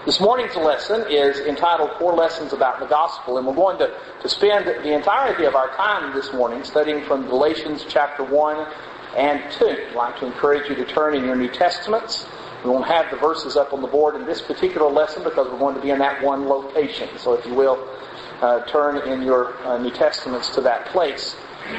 This morning's lesson is entitled 4 Lessons About the Gospel, and we're going to spend the entirety of our time this morning studying from Galatians chapter 1 and 2. I'd like to encourage you to turn in your New Testaments. We won't have the verses up on the board in this particular lesson because we're going to be in that one location. So if you will, turn in your New Testaments to that place.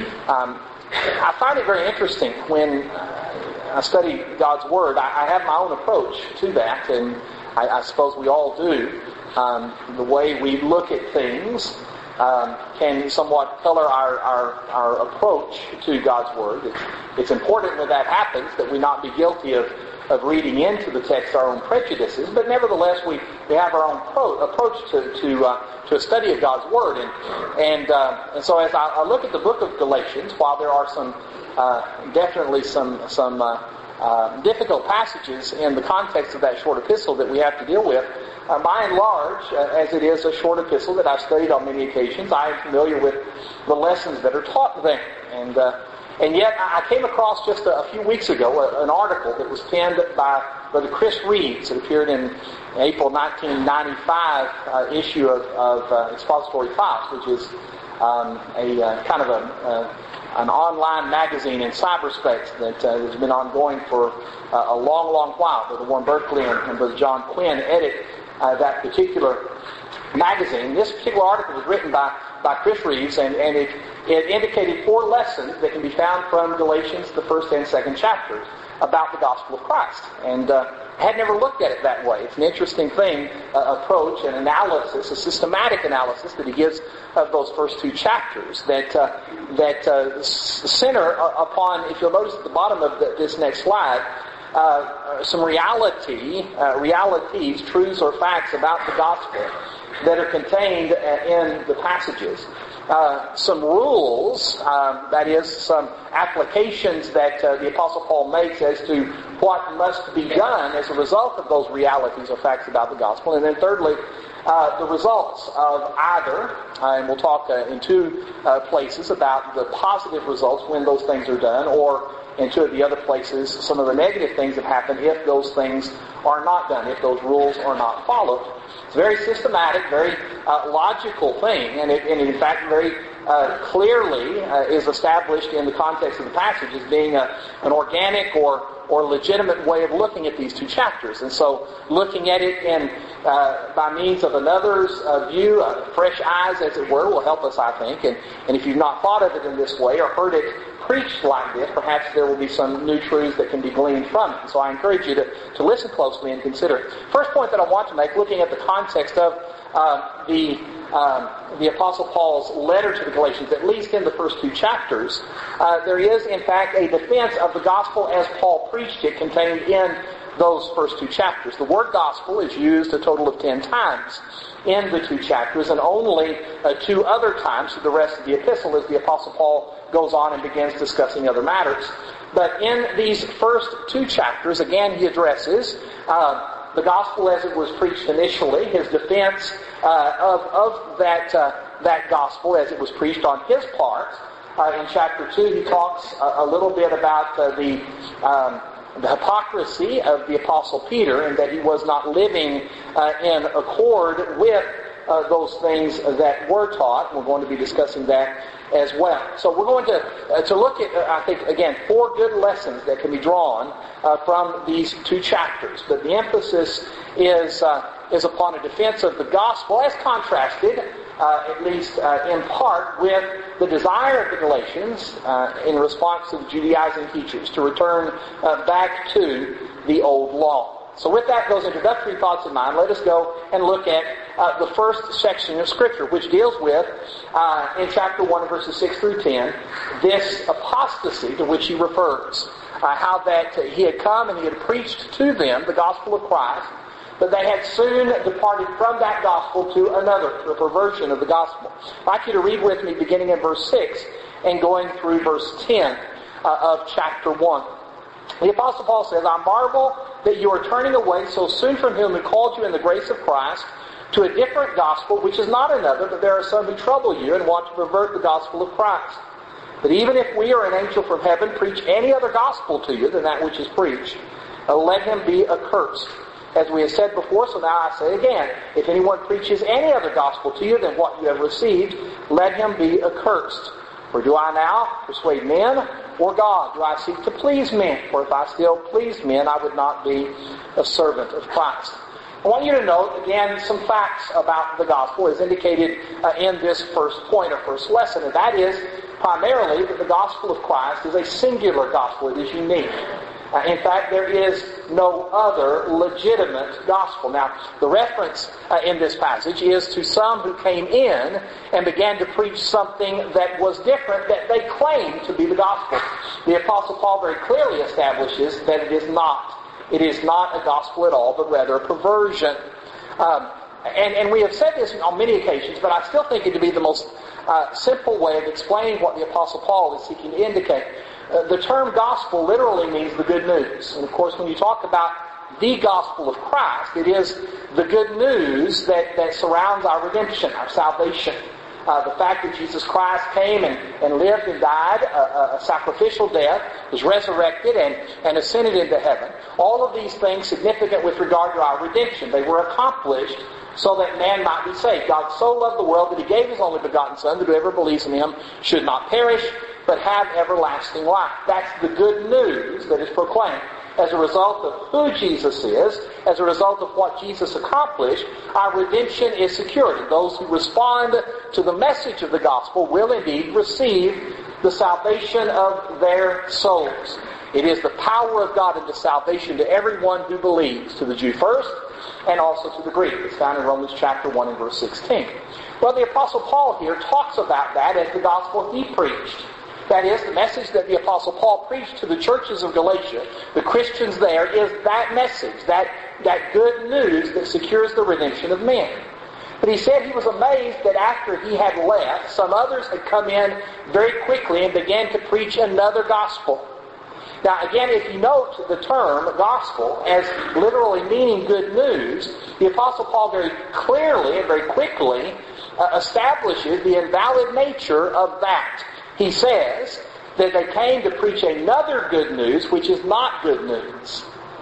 I find it very interesting when I study God's Word. I have my own approach to that, and I suppose we all do. The way we look at things can somewhat color our approach to God's Word. It's important when that happens that we not be guilty of reading into the text our own prejudices, but nevertheless we have our own approach to a study of God's Word. And so as I look at the book of Galatians, while there are some definitely some difficult passages in the context of that short epistle that we have to deal with, by and large, as it is a short epistle that I've studied on many occasions, I am familiar with the lessons that are taught there. And yet I came across just a few weeks ago an article that was penned by Brother Chris Reeves. It appeared in April 1995 issue of Expository Files, which is a kind of an online magazine in cyberspace that has been ongoing for a long, long while. Brother Warren Berkeley and Brother John Quinn edit that particular magazine. This particular article was written by Chris Reeves, and it indicated 4 lessons that can be found from Galatians, the first and second chapters, about the gospel of Christ. And I had never looked at it that way. It's an interesting thing, approach, an analysis, a systematic analysis that he gives of those first 2 chapters that center upon, if you'll notice at the bottom of this next slide, some realities, truths or facts about the gospel that are contained in the passages. Some rules, that is, some applications that the Apostle Paul makes as to what must be done as a result of those realities or facts about the gospel. And then thirdly, the results of either, and we'll talk in 2 places about the positive results when those things are done, or in 2 of the other places, some of the negative things that happen if those things are not done, if those rules are not followed. It's a very systematic, very logical thing, and it in fact very clearly is established in the context of the passage as being an organic or legitimate way of looking at these 2 chapters. And so looking at it in by means of another's view, fresh eyes as it were, will help us, I think. And if you've not thought of it in this way or heard it preached like this, perhaps there will be some new truths that can be gleaned from it. And so I encourage you to listen closely and consider it. First point that I want to make, looking at the context of the Apostle Paul's letter to the Galatians, at least in the first 2 chapters, there is in fact a defense of the gospel as Paul preached it contained in those first 2 chapters. The word gospel is used a total of 10 times in the 2 chapters, and only 2 other times through the rest of the epistle as the Apostle Paul goes on and begins discussing other matters. But in these first 2 chapters, again, he addresses the gospel as it was preached initially, his defense of that gospel as it was preached on his part. In chapter 2, he talks a little bit about the hypocrisy of the Apostle Peter, and that he was not living in accord with those things that were taught. We're going to be discussing that as well. So we're going to look at, I think, again, 4 good lessons that can be drawn from these 2 chapters. But the emphasis is upon a defense of the gospel as contrasted, at least in part, with the desire of the Galatians in response to the Judaizing teachers to return back to the old law. So with that, those introductory thoughts in mind, let us go and look at the first section of Scripture, which deals with, in chapter 1, verses 6 through 10, this apostasy to which he refers. How that he had come and he had preached to them the gospel of Christ, but they had soon departed from that gospel to another, to a perversion of the gospel. I'd like you to read with me beginning in verse 6 and going through verse 10 of chapter 1. The Apostle Paul says, I marvel that you are turning away so soon from him who called you in the grace of Christ to a different gospel, which is not another, but there are some who trouble you and want to pervert the gospel of Christ. But even if we or an angel from heaven preach any other gospel to you than that which is preached, let him be accursed. as we have said before, so now I say again, if anyone preaches any other gospel to you than what you have received, let him be accursed. For do I now persuade men or God? Do I seek to please men? For if I still pleased men, I would not be a servant of Christ. I want you to note, again, some facts about the gospel as indicated in this first point or first lesson, and that is primarily that the gospel of Christ is a singular gospel. It is unique. In fact, there is no other legitimate gospel. Now, the reference in this passage is to some who came in and began to preach something that was different that they claimed to be the gospel. The Apostle Paul very clearly establishes that it is not. It is not a gospel at all, but rather a perversion. And we have said this on many occasions, but I still think it to be the most simple way of explaining what the Apostle Paul is seeking to indicate. The term gospel literally means the good news. And of course, when you talk about the gospel of Christ, it is the good news that surrounds our redemption, our salvation. The fact that Jesus Christ came and lived and died a sacrificial death, was resurrected and ascended into heaven. All of these things significant with regard to our redemption. They were accomplished so that man might be saved. God so loved the world that He gave His only begotten Son, that whoever believes in Him should not perish, but have everlasting life. That's the good news that is proclaimed. As a result of who Jesus is, as a result of what Jesus accomplished, our redemption is secured. And those who respond to the message of the gospel will indeed receive the salvation of their souls. It is the power of God into salvation to everyone who believes, to the Jew first, and also to the Greek. It's found in Romans chapter 1 and verse 16. Well, the Apostle Paul here talks about that as the gospel he preached. That is, the message that the Apostle Paul preached to the churches of Galatia, the Christians there, is that message, that good news that secures the redemption of men. But he said he was amazed that after he had left, some others had come in very quickly and began to preach another gospel. Now again, if you note the term gospel as literally meaning good news, the Apostle Paul very clearly and very quickly establishes the invalid nature of that. He says that they came to preach another good news, which is not good news.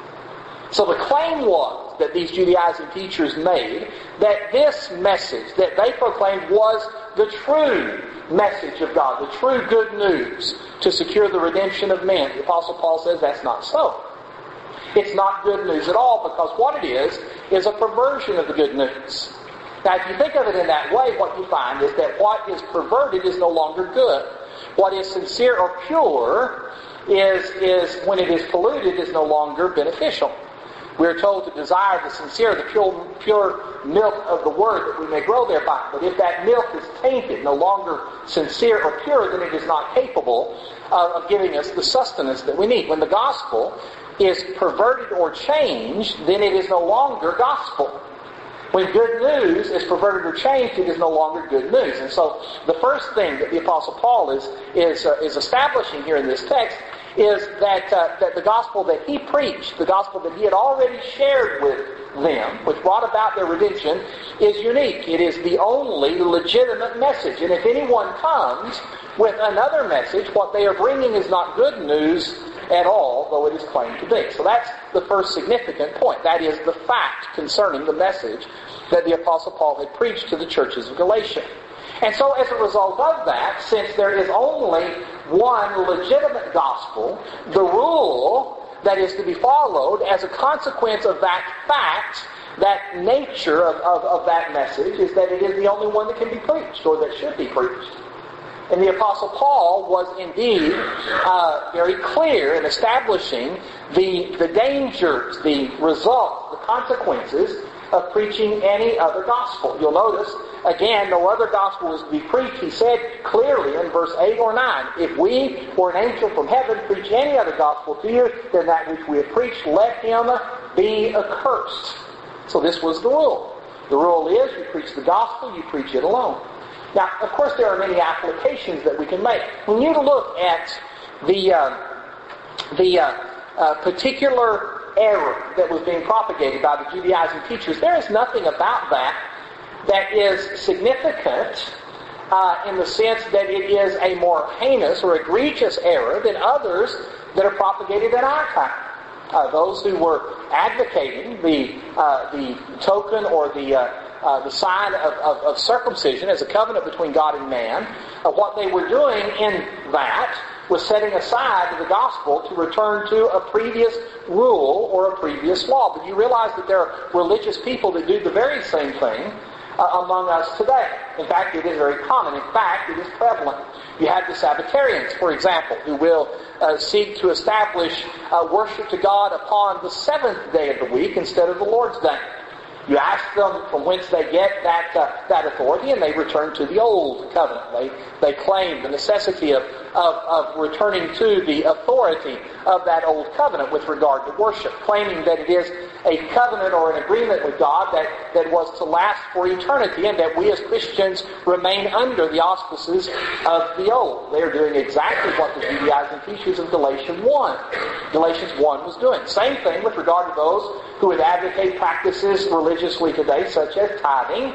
So the claim was that these Judaizing teachers made that this message that they proclaimed was the true message of God, the true good news to secure the redemption of men. The Apostle Paul says that's not so. It's not good news at all, because what it is a perversion of the good news. Now, if you think of it in that way, what you find is that what is perverted is no longer good. What is sincere or pure is when it is polluted, is no longer beneficial. We are told to desire the sincere, the pure milk of the Word, that we may grow thereby. But if that milk is tainted, no longer sincere or pure, then it is not capable of giving us the sustenance that we need. When the gospel is perverted or changed, then it is no longer gospel. When good news is perverted or changed, it is no longer good news. And so the first thing that the Apostle Paul is establishing here in this text is that the gospel that he preached, the gospel that he had already shared with them, which brought about their redemption, is unique. It is the only legitimate message. And if anyone comes with another message, what they are bringing is not good news at all, though it is claimed to be. So that's the first significant point. That is the fact concerning the message that the Apostle Paul had preached to the churches of Galatia. And so as a result of that, since there is only one legitimate gospel, the rule that is to be followed as a consequence of that fact, that nature of that message, is that it is the only one that can be preached, or that should be preached. And the Apostle Paul was indeed very clear in establishing the dangers, the results, the consequences of preaching any other gospel. You'll notice, again, no other gospel is to be preached. He said clearly in verse 8 or 9, if we or an angel from heaven preach any other gospel to you than that which we have preached, let him be accursed. So this was the rule. The rule is, you preach the gospel, you preach it alone. Now, of course, there are many applications that we can make. When you look at the particular error that was being propagated by the Judaizing teachers, there is nothing about that is significant in the sense that it is a more heinous or egregious error than others that are propagated in our time. those who were advocating the token or the sign of circumcision as a covenant between God and man, what they were doing in that was setting aside the gospel to return to a previous rule or a previous law. But you realize that there are religious people that do the very same thing among us today. In fact, it is very common. In fact, it is prevalent. You have the Sabbatarians, for example, who will seek to establish worship to God upon the seventh day of the week instead of the Lord's Day. You ask them from whence they get that authority, and they return to the old covenant. They claim the necessity of returning to the authority of that old covenant with regard to worship, claiming that it is a covenant or an agreement with God that was to last for eternity, and that we as Christians remain under the auspices of the old. They are doing exactly what the Judaizing teachers of Galatians 1 was doing. Same thing with regard to those who would advocate practices religiously today, such as tithing,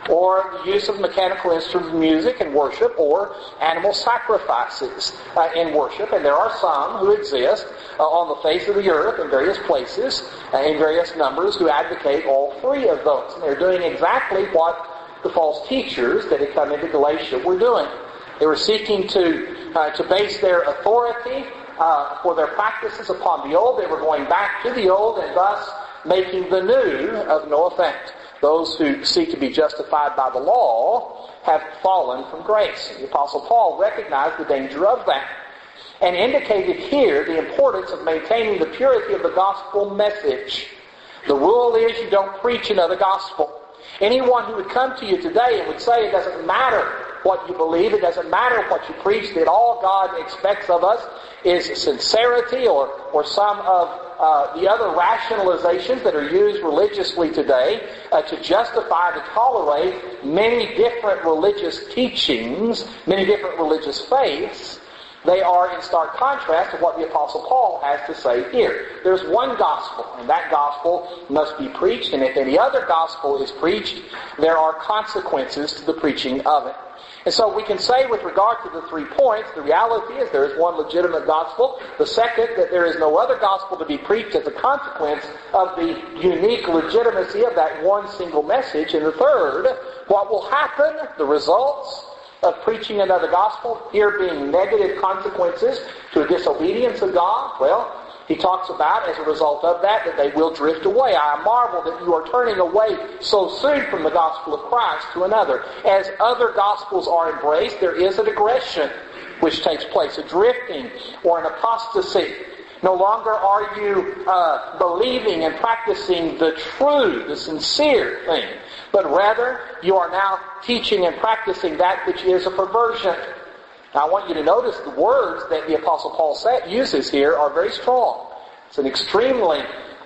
or the use of mechanical instruments of music in worship, or animal sacrifices in worship. And there are some who exist on the face of the earth in various places, in various numbers, who advocate all three of those. And they're doing exactly what the false teachers that had come into Galatia were doing. They were seeking to base their authority for their practices upon the old. They were going back to the old and thus making the new of no effect. Those who seek to be justified by the law have fallen from grace. The Apostle Paul recognized the danger of that and indicated here the importance of maintaining the purity of the gospel message. The rule is you don't preach another gospel. Anyone who would come to you today and would say it doesn't matter what you believe, it doesn't matter what you preach, that all God expects of us is sincerity or some of the other rationalizations that are used religiously today to justify, to tolerate many different religious teachings, many different religious faiths. They are in stark contrast to what the Apostle Paul has to say here. There's one gospel, and that gospel must be preached, and if any other gospel is preached, there are consequences to the preaching of it. And so we can say with regard to the 3 points, the reality is there is one legitimate gospel. The second, that there is no other gospel to be preached as a consequence of the unique legitimacy of that one single message. And the third, what will happen, the results of preaching another gospel, here being negative consequences to a disobedience of God. Well, he talks about, as a result of that they will drift away. I marvel that you are turning away so soon from the gospel of Christ to another. As other gospels are embraced, there is a digression which takes place, a drifting or an apostasy. No longer are you believing and practicing the true, the sincere thing, but rather you are now teaching and practicing that which is a perversion. Now I want you to notice the words that the Apostle Paul uses here are very strong. It's an extremely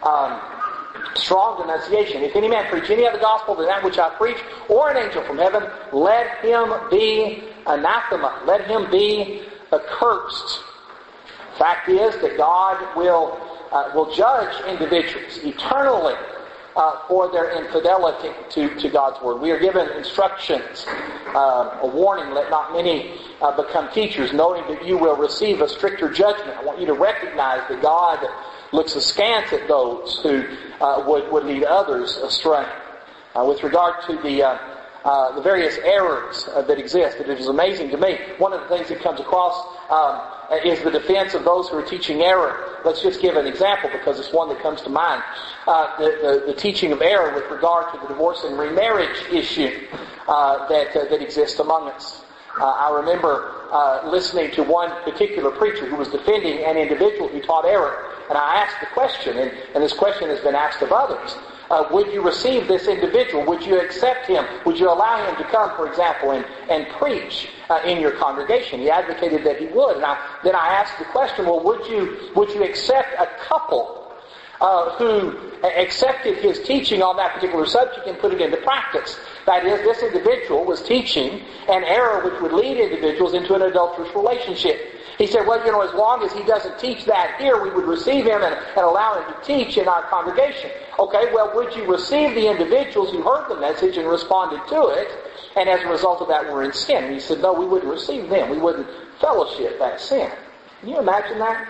strong denunciation. If any man preach any other gospel than that which I preach, or an angel from heaven, let him be anathema. Let him be accursed. Fact is that God will judge individuals eternally for their infidelity to God's Word. We are given instructions, a warning, let not many become teachers, knowing that you will receive a stricter judgment. I want you to recognize that God looks askance at those who would lead others astray. With regard to the various errors that exist, it is amazing to me. One of the things that comes across is the defense of those who are teaching error. Let's just give an example because it's one that comes to mind. The teaching of error with regard to the divorce and remarriage issue that exists among us. I remember listening to one particular preacher who was defending an individual who taught error. And I asked the question, and this question has been asked of others. Would you receive this individual? Would you accept him? Would you allow him to come, for example, and preach in your congregation? He advocated that he would. And then I asked the question, well, would you accept a couple who accepted his teaching on that particular subject and put it into practice? That is, this individual was teaching an error which would lead individuals into an adulterous relationship. He said, well, as long as he doesn't teach that here, we would receive him and allow him to teach in our congregation. Okay, well, would you receive the individuals who heard the message and responded to it, and as a result of that were in sin? And he said, no, we wouldn't receive them. We wouldn't fellowship that sin. Can you imagine that?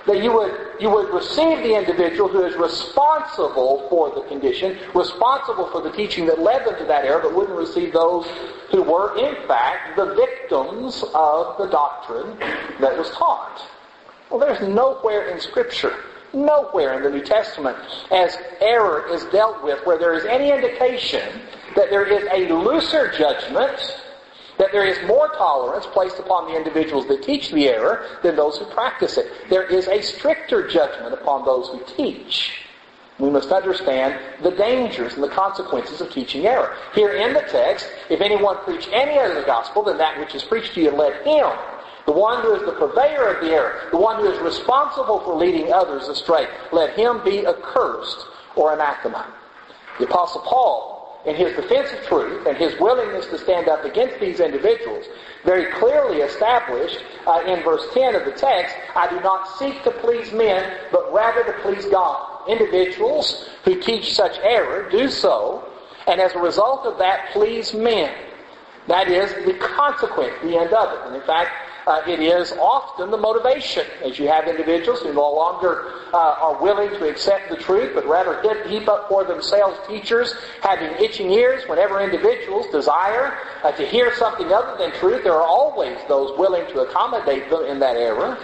that you would receive the individual who is responsible for the condition, responsible for the teaching that led them to that error, but wouldn't receive those who were, in fact, the victims of the doctrine that was taught. Well, there's nowhere in Scripture, nowhere in the New Testament, as error is dealt with, where there is any indication that there is a looser judgment, that there is more tolerance placed upon the individuals that teach the error than those who practice it. There is a stricter judgment upon those who teach. We must understand the dangers and the consequences of teaching error. Here in the text, if anyone preach any other gospel than that which is preached to you, let him, the one who is the purveyor of the error, the one who is responsible for leading others astray, let him be accursed or anathema. The Apostle Paul, in his defense of truth and his willingness to stand up against these individuals, very clearly established in verse 10 of the text, I do not seek to please men, but rather to please God. Individuals who teach such error do so, and as a result of that, please men. That is the consequence, the end of it. And in fact, it is often the motivation, as you have individuals who no longer are willing to accept the truth, but rather heap up for themselves teachers having itching ears. Whenever individuals desire to hear something other than truth, there are always those willing to accommodate them in that error.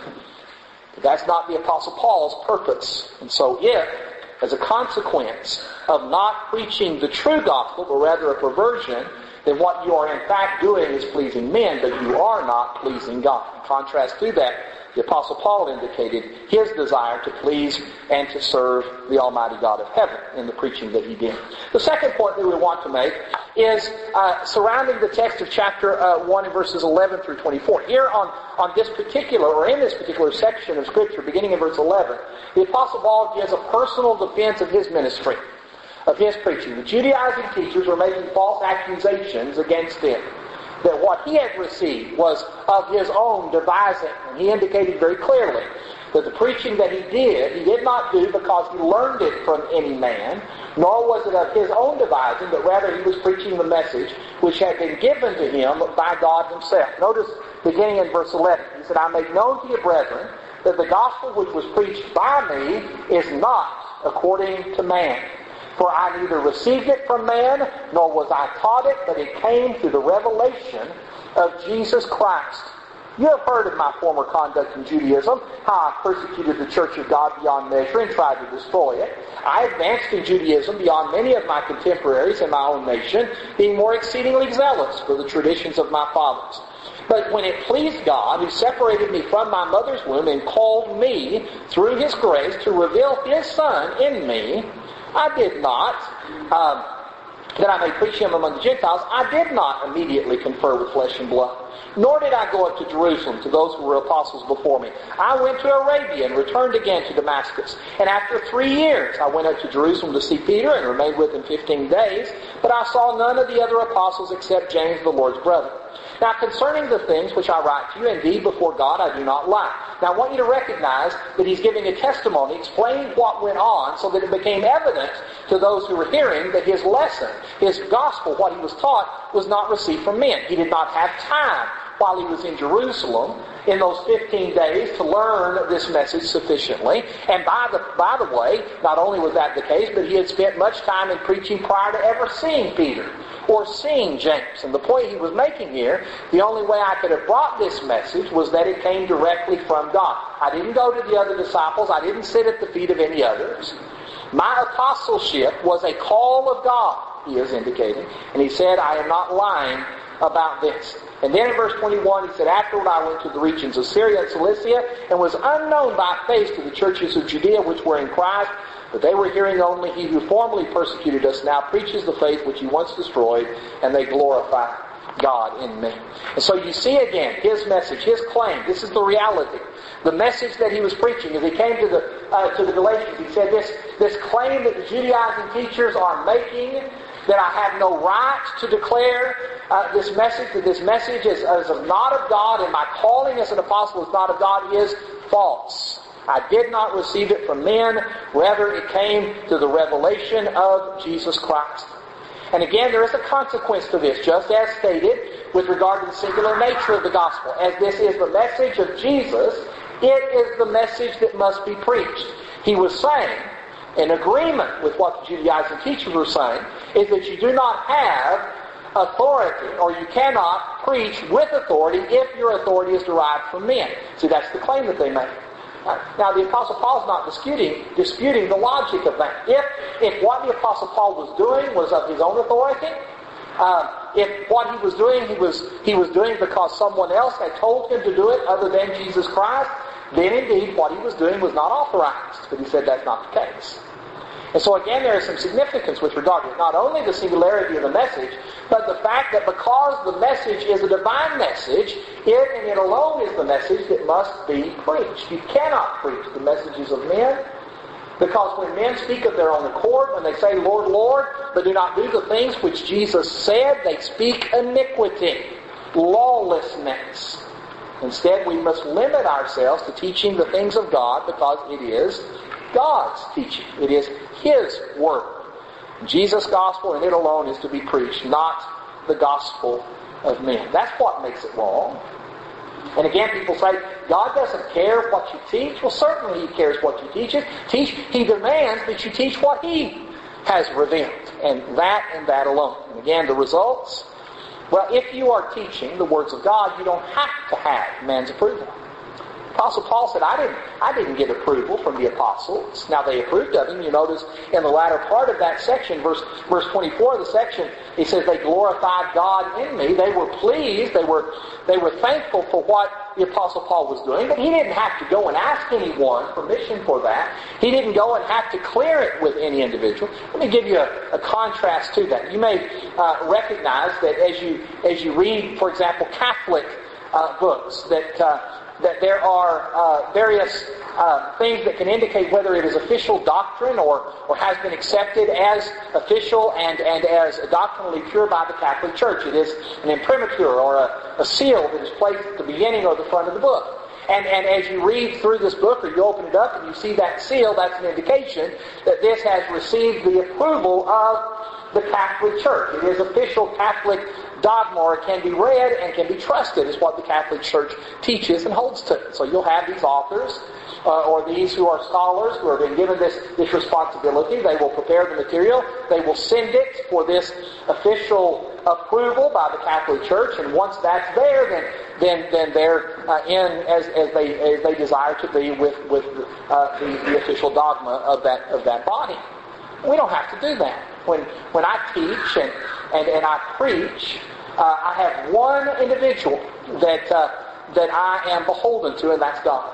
But that's not the Apostle Paul's purpose. And so if, as a consequence of not preaching the true gospel, but rather a perversion, then what you are in fact doing is pleasing men, but you are not pleasing God. In contrast to that, the Apostle Paul indicated his desire to please and to serve the Almighty God of heaven in the preaching that he did. The second point that we want to make is surrounding the text of chapter 1 and verses 11 through 24. Here on this particular, or in this particular section of Scripture, beginning in verse 11, the Apostle Paul gives a personal defense of his ministry, of his preaching. The Judaizing teachers were making false accusations against him, that what he had received was of his own devising. And he indicated very clearly that the preaching that he did not do because he learned it from any man, nor was it of his own devising, but rather he was preaching the message which had been given to him by God himself. Notice, beginning in verse 11, he said, I make known to you, brethren, that the gospel which was preached by me is not according to man. For I neither received it from man, nor was I taught it, but it came through the revelation of Jesus Christ. You have heard of my former conduct in Judaism, how I persecuted the church of God beyond measure and tried to destroy it. I advanced in Judaism beyond many of my contemporaries in my own nation, being more exceedingly zealous for the traditions of my fathers. But when it pleased God, who separated me from my mother's womb and called me through His grace to reveal His Son in me, I did not, that I may preach Him among the Gentiles, I did not immediately confer with flesh and blood. Nor did I go up to Jerusalem to those who were apostles before me. I went to Arabia and returned again to Damascus. And after 3 years I went up to Jerusalem to see Peter and remained with him 15 days. But I saw none of the other apostles except James, the Lord's brother. Now concerning the things which I write to you, indeed before God I do not lie. Now I want you to recognize that he's giving a testimony, explaining what went on so that it became evident to those who were hearing that his lesson, his gospel, what he was taught, was not received from men. He did not have time while he was in Jerusalem in those 15 days to learn this message sufficiently. And by the way, not only was that the case, but he had spent much time in preaching prior to ever seeing Peter or seeing James. And the point he was making here, the only way I could have brought this message was that it came directly from God. I didn't go to the other disciples. I didn't sit at the feet of any others. My apostleship was a call of God, he is indicating. And he said, I am not lying about this. And then in verse 21 he said, afterward I went to the regions of Syria and Cilicia and was unknown by face to the churches of Judea which were in Christ, but they were hearing only, he who formerly persecuted us now preaches the faith which he once destroyed, and they glorify God in me. And so you see again his message, his claim. This is the reality. The message that he was preaching as he came to the Galatians. He said this claim that the Judaizing teachers are making, that I have no right to declare this message, that this message is not of God and my calling as an apostle is not of God, is false. I did not receive it from men, rather it came through the revelation of Jesus Christ. And again, there is a consequence to this, just as stated with regard to the singular nature of the gospel. As this is the message of Jesus, It is the message that must be preached. He was saying, in agreement with what the Judaizing teachers were saying, is that you do not have authority, or you cannot preach with authority if your authority is derived from men. See, that's the claim that they make. Now, the Apostle Paul is not disputing the logic of that. If what the Apostle Paul was doing was of his own authority, if what he was doing, he was doing because someone else had told him to do it other than Jesus Christ, then indeed what he was doing was not authorized. But he said that's not the case. And so again, there is some significance with regard to not only the singularity of the message, but the fact that because the message is a divine message, it and it alone is the message that must be preached. You cannot preach the messages of men, because when men speak of their own accord, when they say, Lord, Lord, but do not do the things which Jesus said, they speak iniquity, lawlessness. Instead, we must limit ourselves to teaching the things of God, because it is God's teaching. It is His Word. Jesus' gospel and it alone is to be preached, not the gospel of men. That's what makes it wrong. And again, people say, God doesn't care what you teach. Well, certainly He cares what you teach. He demands that you teach what He has revealed. And that alone. And again, the results? Well, if you are teaching the words of God, you don't have to have man's approval. Apostle Paul said, I didn't get approval from the apostles. Now they approved of him. You notice in the latter part of that section, verse 24 of the section, he says they glorified God in me. They were pleased. They were thankful for what the Apostle Paul was doing. But he didn't have to go and ask anyone permission for that. He didn't go and have to clear it with any individual. Let me give you a contrast to that. You may recognize that as you read, for example, Catholic books, that there are various things that can indicate whether it is official doctrine or has been accepted as official and as doctrinally pure by the Catholic Church. It is an imprimatur or a seal that is placed at the beginning or the front of the book. And as you read through this book, or you open it up and you see that seal, that's an indication that this has received the approval of the Catholic Church. It is official Catholic dogma, or it can be read and can be trusted, is what the Catholic Church teaches and holds to. So you'll have these authors, or these who are scholars who have been given this responsibility. They will prepare the material. They will send it for this official approval by the Catholic Church, and once that's there, then they're in as they desire to be with the official dogma of that body. We don't have to do that. When I teach and I preach, I have one individual that I am beholden to, and that's God.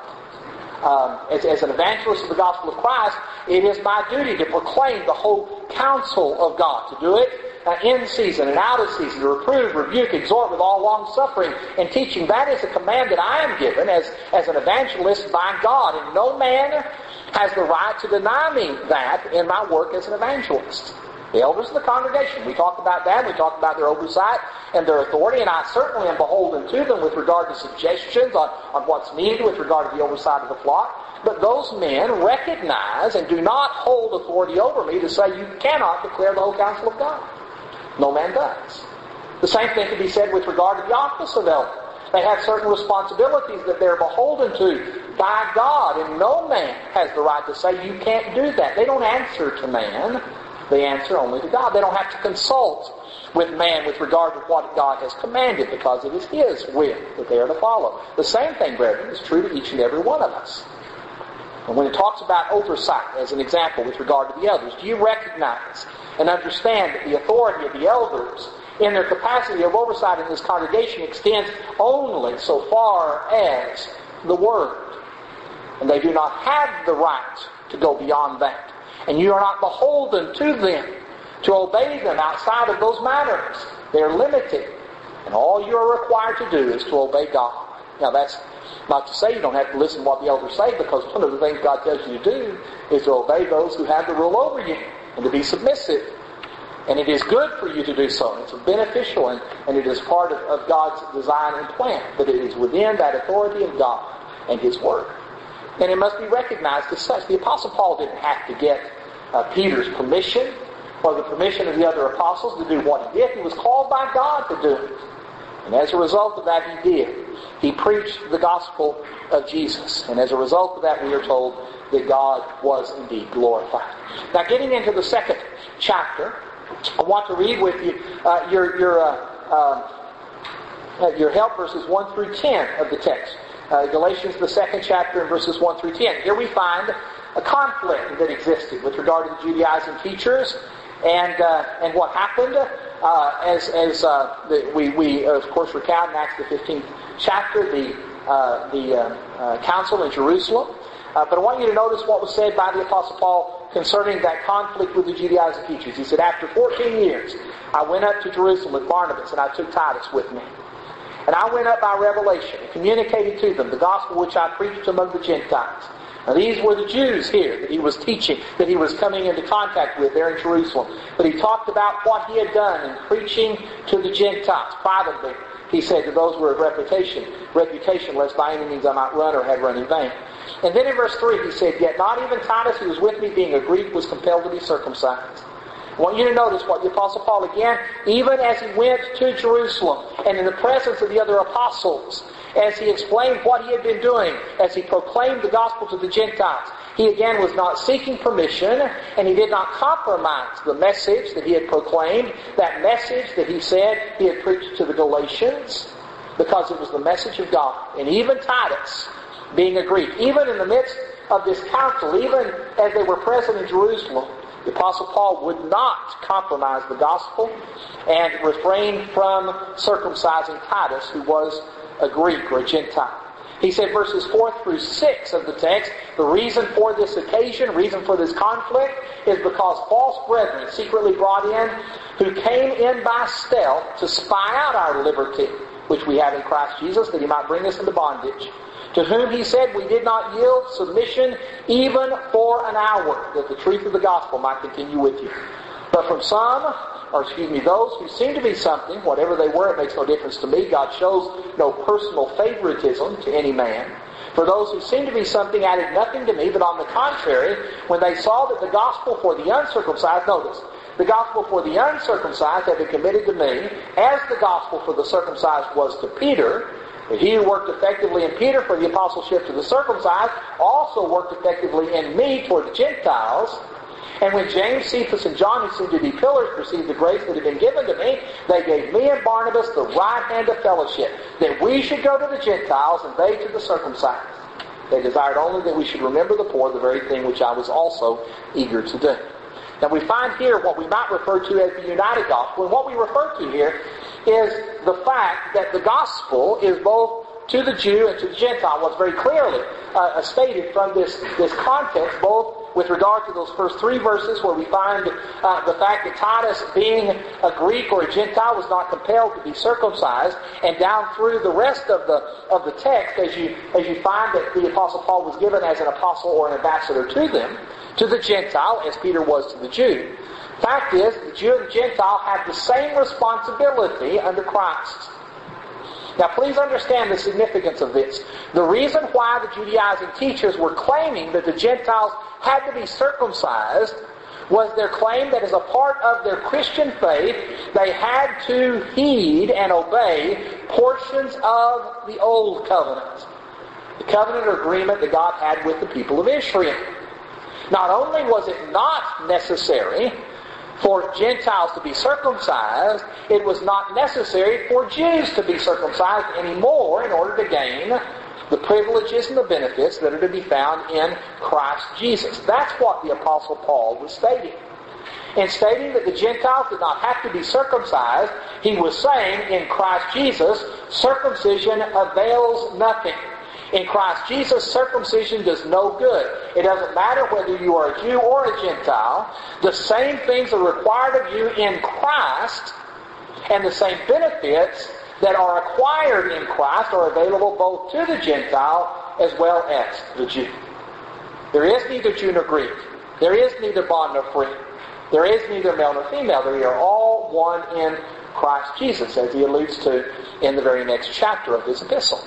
As an evangelist of the gospel of Christ, it is my duty to proclaim the whole counsel of God, to do it in season and out of season, to reprove, rebuke, exhort with all long suffering and teaching. That is a command that I am given as an evangelist by God, and no man has the right to deny me that in my work as an evangelist. The elders of the congregation, we talked about that. We talked about their oversight and their authority, and I certainly am beholden to them with regard to suggestions on what's needed with regard to the oversight of the flock. But those men recognize and do not hold authority over me to say you cannot declare the whole counsel of God. No man does. The same thing can be said with regard to the office of elder. They have certain responsibilities that they're beholden to by God, and no man has the right to say you can't do that. They don't answer to man. They answer only to God. They don't have to consult with man with regard to what God has commanded, because it is His will that they are to follow. The same thing, brethren, is true to each and every one of us. And when it talks about oversight, as an example with regard to the elders, do you recognize and understand that the authority of the elders in their capacity of oversight in this congregation extends only so far as the Word? And they do not have the right to go beyond that. And you are not beholden to them to obey them outside of those matters. They are limited. And all you are required to do is to obey God. Now that's not to say you don't have to listen to what the elders say, because one of the things God tells you to do is to obey those who have the rule over you and to be submissive. And it is good for you to do so. It's beneficial, and it is part of God's design and plan. But it is within that authority of God and His Word. And it must be recognized as such. The Apostle Paul didn't have to get Peter's permission or the permission of the other apostles to do what he did. He was called by God to do it. And as a result of that, he did. He preached the gospel of Jesus. And as a result of that, we are told that God was indeed glorified. Now, getting into the second chapter, I want to read with you your help verses 1 through 10 of the text. Galatians, the second chapter, and verses 1 through 10. Here we find a conflict that existed with regard to the Judaizing teachers and what happened as we of course recount in Acts the 15th chapter the council in Jerusalem. But I want you to notice what was said by the Apostle Paul concerning that conflict with the Judaizing teachers. He said, after 14 years, I went up to Jerusalem with Barnabas, and I took Titus with me. And I went up by revelation and communicated to them the gospel which I preached among the Gentiles. Now these were the Jews here that he was teaching, that he was coming into contact with there in Jerusalem. But he talked about what he had done in preaching to the Gentiles privately. He said that those were of reputation, lest by any means I might run or had run in vain. And then in verse 3 he said, yet not even Titus, who was with me, being a Greek, was compelled to be circumcised. I want you to notice what the Apostle Paul, again, even as he went to Jerusalem and in the presence of the other apostles, as he explained what he had been doing, as he proclaimed the gospel to the Gentiles, he again was not seeking permission, and he did not compromise the message that he had proclaimed, that message that he said he had preached to the Galatians, because it was the message of God. And even Titus, being a Greek, even in the midst of this council, even as they were present in Jerusalem, the Apostle Paul would not compromise the gospel and refrain from circumcising Titus, who was a Greek or a Gentile. He said verses 4 through 6 of the text, the reason for this occasion, reason for this conflict, is because false brethren secretly brought in, who came in by stealth to spy out our liberty, which we have in Christ Jesus, that he might bring us into bondage. To whom he said, we did not yield submission even for an hour, that the truth of the gospel might continue with you. But from those who seem to be something, whatever they were, it makes no difference to me. God shows no personal favoritism to any man. For those who seem to be something added nothing to me, but on the contrary, when they saw that the gospel for the uncircumcised, notice, the gospel for the uncircumcised had been committed to me, as the gospel for the circumcised was to Peter, and he who worked effectively in Peter for the apostleship to the circumcised also worked effectively in me toward the Gentiles. And when James, Cephas, and John, who seemed to be pillars, perceived the grace that had been given to me, they gave me and Barnabas the right hand of fellowship, that we should go to the Gentiles and they to the circumcised. They desired only that we should remember the poor, the very thing which I was also eager to do. Now we find here what we might refer to as the united gospel. And what we refer to here is the fact that the gospel is both to the Jew and to the Gentile. What's very clearly stated from this context, both with regard to those first 3 verses where we find the fact that Titus, being a Greek or a Gentile, was not compelled to be circumcised, and down through the rest of the text, as you find that the Apostle Paul was given as an apostle or an ambassador to them, to the Gentile, as Peter was to the Jew. Fact is, the Jew and the Gentile have the same responsibility under Christ. Now please understand the significance of this. The reason why the Judaizing teachers were claiming that the Gentiles had to be circumcised was their claim that as a part of their Christian faith, they had to heed and obey portions of the Old Covenant. The covenant or agreement that God had with the people of Israel. Not only was it not necessary for Gentiles to be circumcised, it was not necessary for Jews to be circumcised anymore in order to gain the privileges and the benefits that are to be found in Christ Jesus. That's what the Apostle Paul was stating. In stating that the Gentiles did not have to be circumcised, he was saying in Christ Jesus, circumcision avails nothing. In Christ Jesus, circumcision does no good. It doesn't matter whether you are a Jew or a Gentile. The same things are required of you in Christ, and the same benefits that are acquired in Christ are available both to the Gentile as well as the Jew. There is neither Jew nor Greek. There is neither bond nor free. There is neither male nor female. They are all one in Christ Jesus, as he alludes to in the very next chapter of his epistle.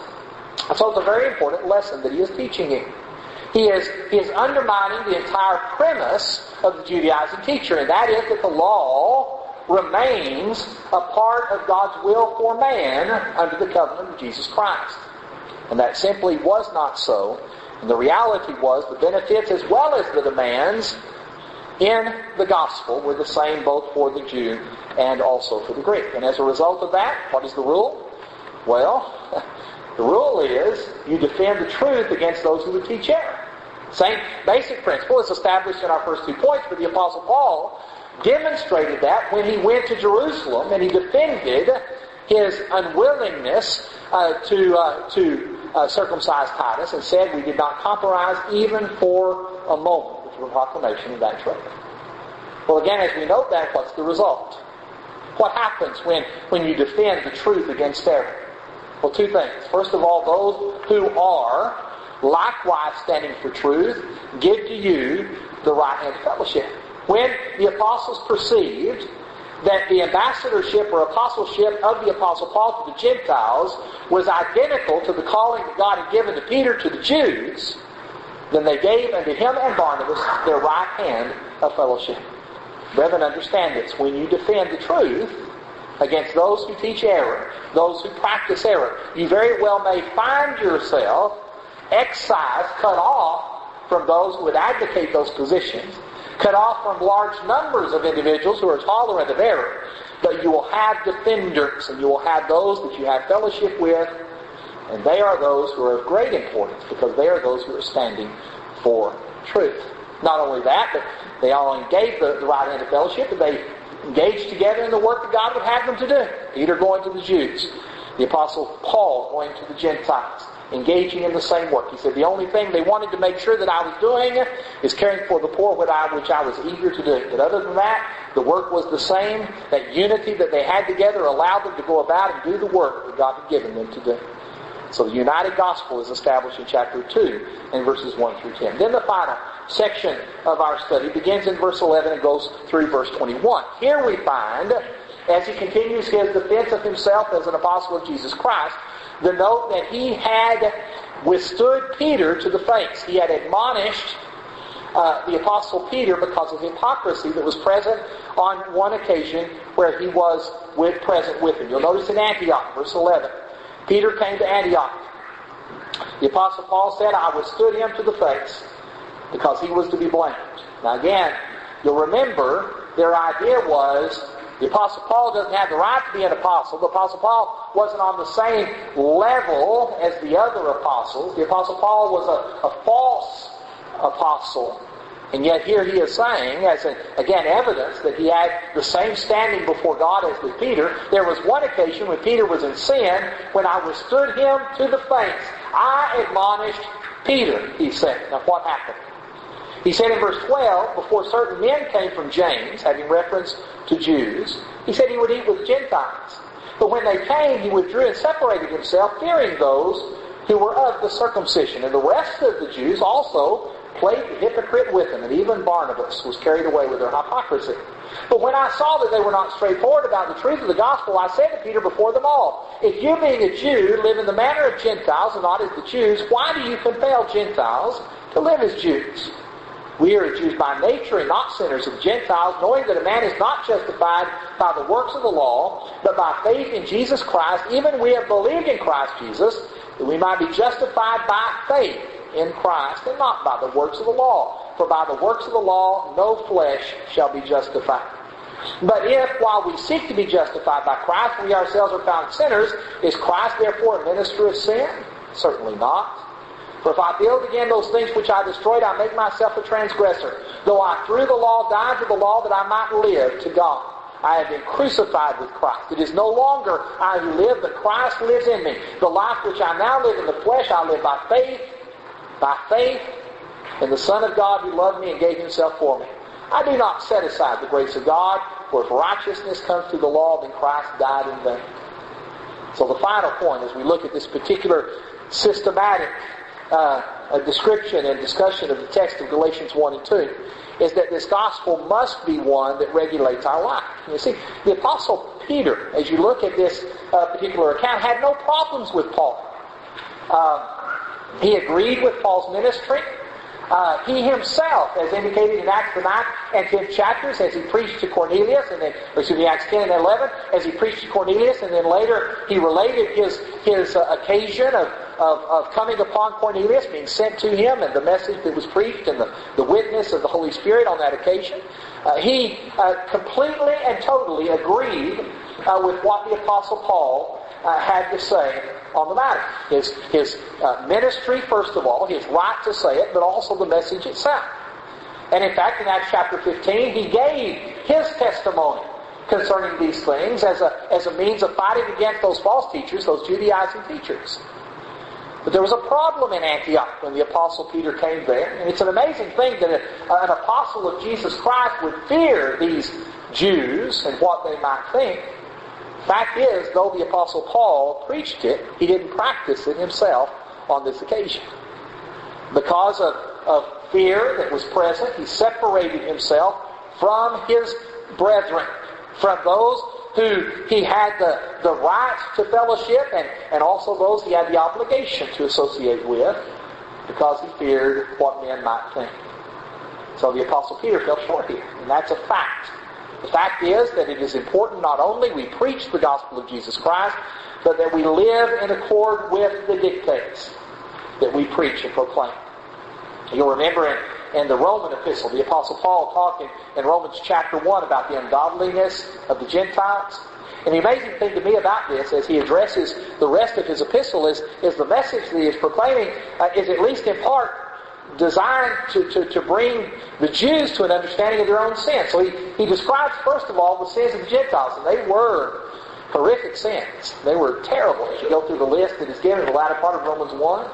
So it's a very important lesson that he is teaching here. He is undermining the entire premise of the Judaizing teacher, and that is that the law remains a part of God's will for man under the covenant of Jesus Christ. And that simply was not so. And the reality was the benefits as well as the demands in the gospel were the same both for the Jew and also for the Greek. And as a result of that, what is the rule? Well, the rule is you defend the truth against those who would teach error. Same basic principle is established in our first 2 points, but the Apostle Paul demonstrated that when he went to Jerusalem and he defended his unwillingness to circumcise Titus and said we did not compromise even for a moment with the proclamation of that truth. Well, again, as we note that, what's the result? What happens when you defend the truth against error? Well, 2 things. First of all, those who are likewise standing for truth give to you the right hand of fellowship. When the apostles perceived that the ambassadorship or apostleship of the Apostle Paul to the Gentiles was identical to the calling that God had given to Peter to the Jews, then they gave unto him and Barnabas their right hand of fellowship. Brethren, understand this. When you defend the truth against those who teach error, those who practice error, you very well may find yourself excised, cut off from those who would advocate those positions, cut off from large numbers of individuals who are tolerant of error, but you will have defenders, and you will have those that you have fellowship with, and they are those who are of great importance, because they are those who are standing for truth. Not only that, but they all engage the right hand of fellowship, but they engage together in the work that God would have them to do. Peter going to the Jews, the Apostle Paul going to the Gentiles, engaging in the same work. He said, the only thing they wanted to make sure that I was doing is caring for the poor, which I was eager to do. But other than that, the work was the same. That unity that they had together allowed them to go about and do the work that God had given them to do. So the united gospel is established in chapter 2 and verses 1 through 10. Then the final section of our study begins in verse 11 and goes through verse 21. Here we find, as he continues his defense of himself as an apostle of Jesus Christ, the note that he had withstood Peter to the face. He had admonished the Apostle Peter because of hypocrisy that was present on one occasion where he was present with him. You'll notice in Antioch, verse 11. Peter came to Antioch. The Apostle Paul said, I withstood him to the face because he was to be blamed. Now again, you'll remember their idea was the Apostle Paul doesn't have the right to be an apostle. The Apostle Paul wasn't on the same level as the other apostles. The Apostle Paul was a false apostle. And yet here he is saying, as again evidence that he had the same standing before God as with Peter. There was one occasion when Peter was in sin, when I withstood him to the face. I admonished Peter, he said. Now what happened? He said in verse 12, before certain men came from James, having reference to Jews, he said he would eat with Gentiles. But when they came, he withdrew and separated himself, fearing those who were of the circumcision. And the rest of the Jews also played the hypocrite with him, and even Barnabas was carried away with their hypocrisy. But when I saw that they were not straightforward about the truth of the gospel, I said to Peter before them all, if you being a Jew live in the manner of Gentiles and not as the Jews, why do you compel Gentiles to live as Jews? We are Jews by nature and not sinners of Gentiles, knowing that a man is not justified by the works of the law, but by faith in Jesus Christ. Even we have believed in Christ Jesus, that we might be justified by faith in Christ and not by the works of the law. For by the works of the law no flesh shall be justified. But if, while we seek to be justified by Christ, we ourselves are found sinners, is Christ therefore a minister of sin? Certainly not. For if I build again those things which I destroyed, I make myself a transgressor. Though I through the law died to the law that I might live to God. I have been crucified with Christ. It is no longer I who live, but Christ lives in me. The life which I now live in the flesh, I live by faith in the Son of God who loved me and gave himself for me. I do not set aside the grace of God, for if righteousness comes through the law, then Christ died in vain. So the final point as we look at this particular systematic description and discussion of the text of Galatians 1 and 2 is that this gospel must be one that regulates our life. You see, the Apostle Peter, as you look at this particular account, had no problems with Paul. He agreed with Paul's ministry. He himself, as indicated in Acts the 9th and 10th chapters, as he preached to Cornelius, and then, Acts 10 and 11, as he preached to Cornelius, and then later he related his occasion of coming upon Cornelius, being sent to him, and the message that was preached, and the witness of the Holy Spirit on that occasion. He completely and totally agreed with what the Apostle Paul had to say on the matter. His ministry, first of all, his right to say it, but also the message itself. And in fact, in Acts chapter 15, he gave his testimony concerning these things as a means of fighting against those false teachers, those Judaizing teachers. But there was a problem in Antioch when the Apostle Peter came there. And it's an amazing thing that an apostle of Jesus Christ would fear these Jews and what they might think. Fact is, though the Apostle Paul preached it, he didn't practice it himself on this occasion. Because of fear that was present, he separated himself from his brethren, from those who he had the right to fellowship and also those he had the obligation to associate with, because he feared what men might think. So the Apostle Peter fell short here, and that's a fact. The fact is that it is important not only we preach the gospel of Jesus Christ, but that we live in accord with the dictates that we preach and proclaim. You'll remember in the Roman epistle, the Apostle Paul talking in Romans chapter 1 about the ungodliness of the Gentiles. And the amazing thing to me about this, as he addresses the rest of his epistle, is the message that he is proclaiming is at least in part designed to bring the Jews to an understanding of their own sin. So he describes, first of all, the sins of the Gentiles, and they were horrific sins. They were terrible. As you go through the list that is given in the latter part of Romans 1,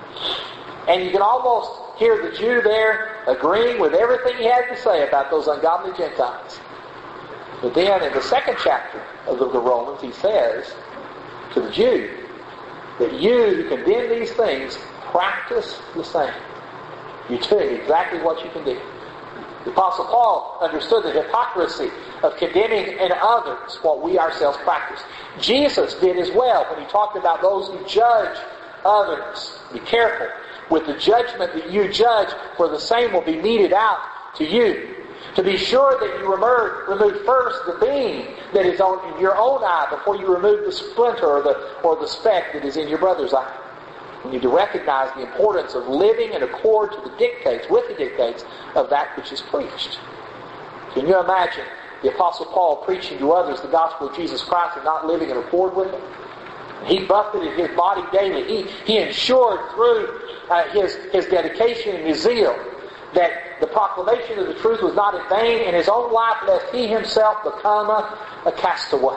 and you can almost hear the Jew there agreeing with everything he had to say about those ungodly Gentiles. But then in the second chapter of the Romans, he says to the Jew that you who condemn these things practice the same. You do exactly what you can do. The Apostle Paul understood the hypocrisy of condemning in others what we ourselves practice. Jesus did as well when he talked about those who judge others. Be careful with the judgment that you judge, for the same will be meted out to you. To be sure that you remove first the beam that is in your own eye before you remove the splinter or the speck that is in your brother's eye. We need to recognize the importance of living in accord to the dictates, with the dictates of that which is preached. Can you imagine the Apostle Paul preaching to others the gospel of Jesus Christ and not living in accord with it? He buffeted his body daily. He ensured through his dedication and his zeal that the proclamation of the truth was not in vain in his own life, lest he himself become a castaway.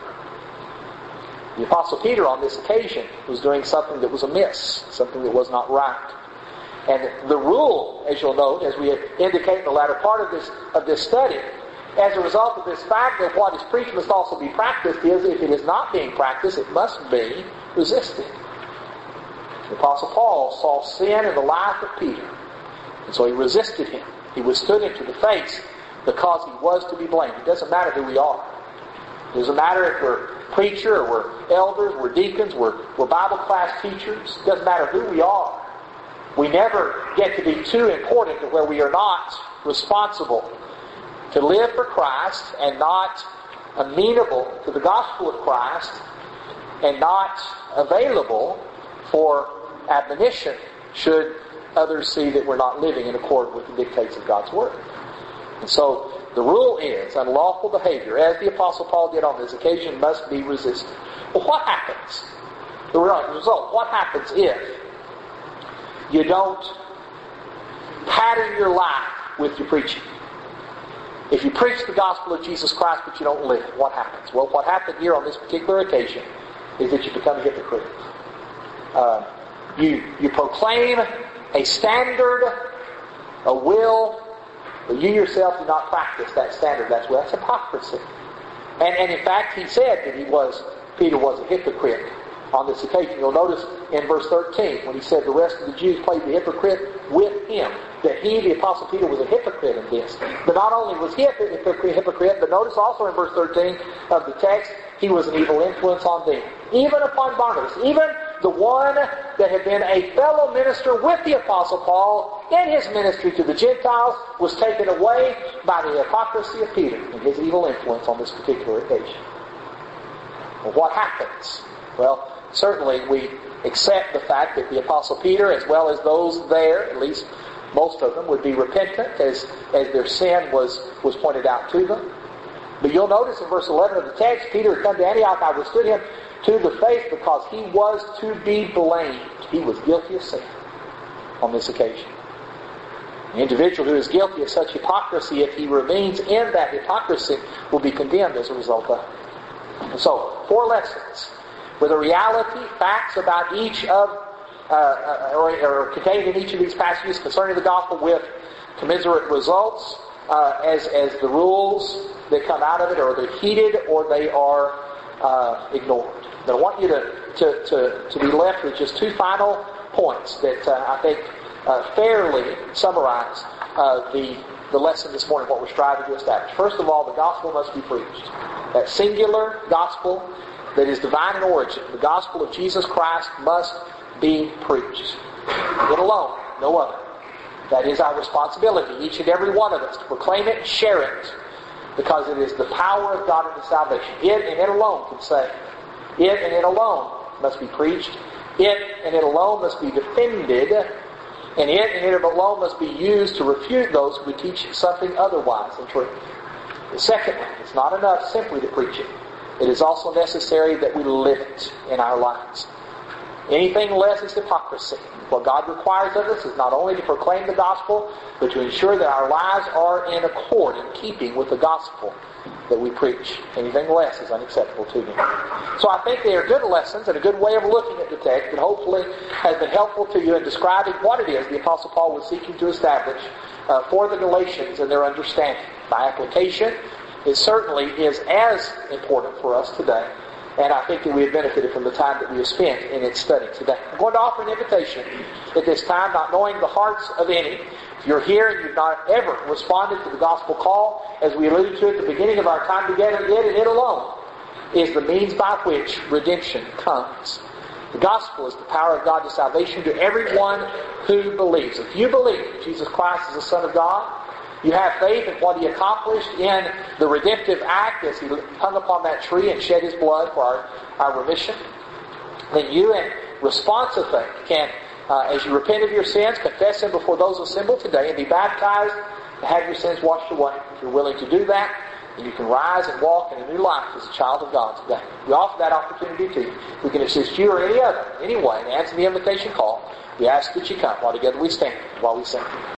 The Apostle Peter on this occasion was doing something that was amiss, something that was not right. And the rule, as you'll note, as we indicate in the latter part of this study, as a result of this fact that what is preached must also be practiced, is if it is not being practiced, it must be resisted. The Apostle Paul saw sin in the life of Peter, and so he resisted him. He withstood him to the face because he was to be blamed. It doesn't matter who we are. It doesn't matter if we're preacher or we're elders, we're deacons, we're Bible class teachers. It doesn't matter who we are. We never get to be too important to where we are not responsible to live for Christ and not amenable to the gospel of Christ and not available for admonition should others see that we're not living in accord with the dictates of God's Word. And so the rule is unlawful behavior, as the Apostle Paul did on this occasion, must be resisted. Well, what happens? The result, what happens if you don't pattern your life with your preaching? If you preach the gospel of Jesus Christ but you don't live it, what happens? Well, what happened here on this particular occasion is that you become a hypocrite. You proclaim a standard, a will, but you yourself do not practice that standard. That's hypocrisy. And in fact, he said that Peter was a hypocrite on this occasion. You'll notice in verse 13 when he said the rest of the Jews played the hypocrite with him, that he, the Apostle Peter, was a hypocrite in this. But not only was he a hypocrite, but notice also in verse 13 of the text, he was an evil influence on them. Even upon Barnabas, even the one that had been a fellow minister with the Apostle Paul in his ministry to the Gentiles, was taken away by the hypocrisy of Peter and his evil influence on this particular occasion. Well, what happens? Well, certainly we accept the fact that the Apostle Peter, as well as those there, at least most of them, would be repentant as their sin was pointed out to them. But you'll notice in verse 11 of the text, Peter had come to Antioch. I withstood him to the face because he was to be blamed. He was guilty of sin on this occasion. The individual who is guilty of such hypocrisy, if he remains in that hypocrisy, will be condemned as a result of it. So, 4 lessons with a reality, facts about each of, or contained in each of these passages concerning the gospel, with commiserate results as the rules that come out of it, or they're heeded or they are ignored. But I want you to be left with just 2 final points that I think fairly summarize the lesson this morning, what we're striving to establish. First of all, the gospel must be preached. That singular gospel that is divine in origin, the gospel of Jesus Christ, must be preached. It alone, no other. That is our responsibility, each and every one of us, to proclaim it and share it, because it is the power of God unto salvation. It and it alone can save. It and it alone must be preached. It and it alone must be defended. And it and it alone must be used to refute those who would teach something otherwise than truth. Secondly, it's not enough simply to preach it. It is also necessary that we live it in our lives. Anything less is hypocrisy. What God requires of us is not only to proclaim the gospel, but to ensure that our lives are in accord, in keeping with the gospel that we preach. Anything less is unacceptable to Him. So I think they are good lessons and a good way of looking at the text, and hopefully has been helpful to you in describing what it is the Apostle Paul was seeking to establish for the Galatians and their understanding. By application, it certainly is as important for us today, and I think that we have benefited from the time that we have spent in its study today. I'm going to offer an invitation at this time, not knowing the hearts of any. If you're here and you've not ever responded to the gospel call, as we alluded to at the beginning of our time together, it and it alone is the means by which redemption comes. The gospel is the power of God to salvation to everyone who believes. If you believe that Jesus Christ is the Son of God, you have faith in what He accomplished in the redemptive act as He hung upon that tree and shed His blood for our remission, then you, in response of faith, can, as you repent of your sins, confess Him before those assembled today and be baptized and have your sins washed away. If you're willing to do that, then you can rise and walk in a new life as a child of God today. We offer that opportunity to you. We can assist you or any other, any way, and answer the invitation call. We ask that you come while together we stand, while we sing.